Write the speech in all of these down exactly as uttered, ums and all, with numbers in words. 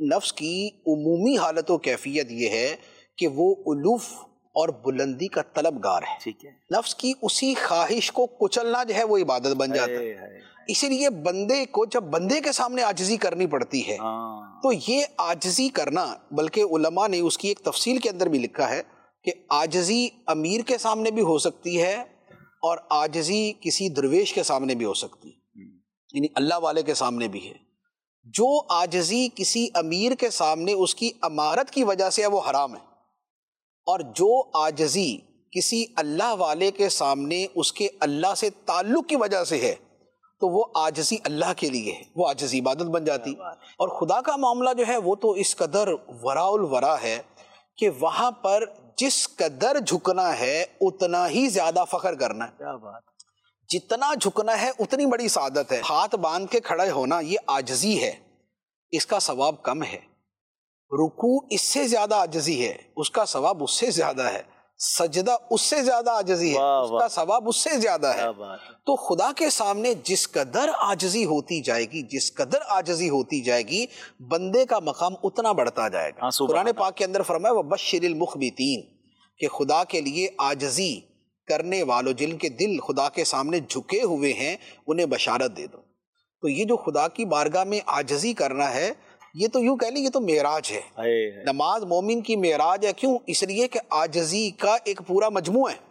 نفس کی عمومی حالت و کیفیت یہ ہے کہ وہ الوف اور بلندی کا طلبگار ہے. ٹھیک ہے. نفس کی اسی خواہش کو کچلنا جو ہے وہ عبادت بن جاتا ہے. اسی لیے بندے کو جب بندے کے سامنے عاجزی کرنی پڑتی ہے تو یہ عاجزی کرنا، بلکہ علماء نے اس کی ایک تفصیل کے اندر بھی لکھا ہے کہ عاجزی امیر کے سامنے بھی ہو سکتی ہے اور عاجزی کسی درویش کے سامنے بھی ہو سکتی ہے، یعنی اللہ والے کے سامنے بھی ہے. جو عاجزی کسی امیر کے سامنے اس کی امارت کی وجہ سے ہے وہ حرام ہے، اور جو عاجزی کسی اللہ والے کے سامنے اس کے اللہ سے تعلق کی وجہ سے ہے تو وہ عاجزی اللہ کے لیے ہے، وہ عاجزی عبادت بن جاتی. اور خدا کا معاملہ جو ہے وہ تو اس قدر وراء الورا ہے کہ وہاں پر جس قدر جھکنا ہے اتنا ہی زیادہ فخر کرنا ہے. کیا بات. جتنا جھکنا ہے اتنی بڑی سعادت ہے. ہاتھ باندھ کے کھڑے ہونا یہ عاجزی ہے، اس کا ثواب کم ہے. رکوع اس سے زیادہ عاجزی ہے، اس کا ثواب اس سے زیادہ ہے. سجدہ اس سے زیادہ عاجزی ہے، اس کا ثواب اس سے زیادہ ہے. تو خدا کے سامنے جس قدر عاجزی ہوتی جائے گی، جس قدر عاجزی ہوتی جائے گی، بندے کا مقام اتنا بڑھتا جائے گا. قرآن پاک کے اندر فرمایا وَبَشِّرِ الْمُخْبِتِينَ، کہ خدا کے لیے عاجزی کرنے والوں، جن کے دل خدا کے سامنے جھکے ہوئے ہیں، انہیں بشارت دے دو. تو یہ جو خدا کی بارگاہ میں عاجزی کرنا ہے، یہ تو یوں کہہ لیں یہ تو معراج ہے. نماز مومن کی معراج ہے. کیوں؟ اس لیے کہ عاجزی کا ایک پورا مجموعہ ہے.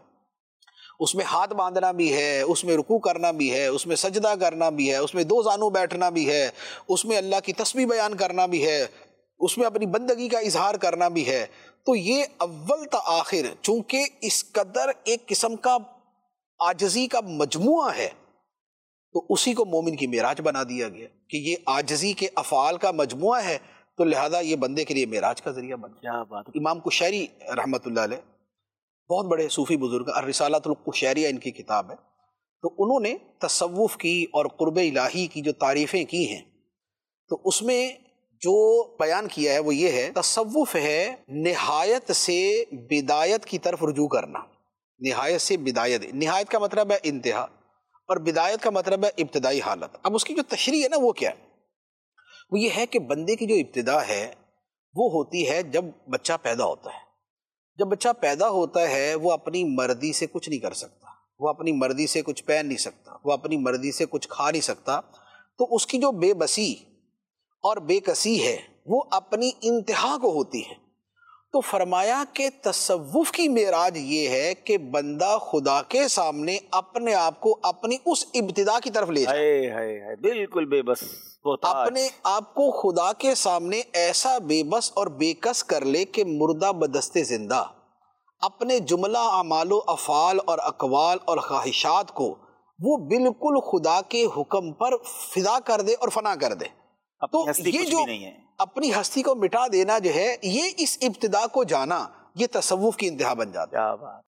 اس میں ہاتھ باندھنا بھی ہے، اس میں رکوع کرنا بھی ہے، اس میں سجدہ کرنا بھی ہے، اس میں دو زانو بیٹھنا بھی ہے، اس میں اللہ کی تسبیح بیان کرنا بھی ہے، اس میں اپنی بندگی کا اظہار کرنا بھی ہے. تو یہ اول تا آخر چونکہ اس قدر ایک قسم کا عاجزی کا مجموعہ ہے تو اسی کو مومن کی معراج بنا دیا گیا کہ یہ عاجزی کے افعال کا مجموعہ ہے، تو لہذا یہ بندے کے لیے معراج کا ذریعہ بن گیا. امام قشیری رحمۃ اللہ علیہ بہت بڑے صوفی بزرگ، الرسالۃ القشیریہ ان کی کتاب ہے. تو انہوں نے تصوف کی اور قرب الہی کی جو تعریفیں کی ہیں تو اس میں جو بیان کیا ہے وہ یہ ہے، تصوف ہے نہایت سے بدایت کی طرف رجوع کرنا. نہایت سے بدایت، نہایت کا مطلب ہے انتہا اور بدایت کا مطلب ہے ابتدائی حالت. اب اس کی جو تشریح ہے نا وہ کیا ہے؟ وہ یہ ہے کہ بندے کی جو ابتدا ہے وہ ہوتی ہے جب بچہ پیدا ہوتا ہے. جب بچہ پیدا ہوتا ہے وہ اپنی مرضی سے کچھ نہیں کر سکتا، وہ اپنی مرضی سے کچھ پہن نہیں سکتا، وہ اپنی مرضی سے کچھ کھا نہیں سکتا. تو اس کی جو بے بسی اور بے کسی ہے وہ اپنی انتہا کو ہوتی ہے. تو فرمایا کہ تصوف کی معراج یہ ہے کہ بندہ خدا کے سامنے اپنے آپ کو اپنی اس ابتدا کی طرف لے جائے، بالکل بے بس، اپنے آپ کو خدا کے سامنے ایسا بے بس اور بے کس کر لے کہ مردہ بدست زندہ اپنے جملہ اعمال و افعال اور اقوال اور خواہشات کو وہ بالکل خدا کے حکم پر فدا کر دے اور فنا کر دے. تو یہ جو اپنی ہستی کو مٹا دینا جو ہے، یہ اس ابتدا کو جانا، یہ تصوف کی انتہا بن جاتا ہے.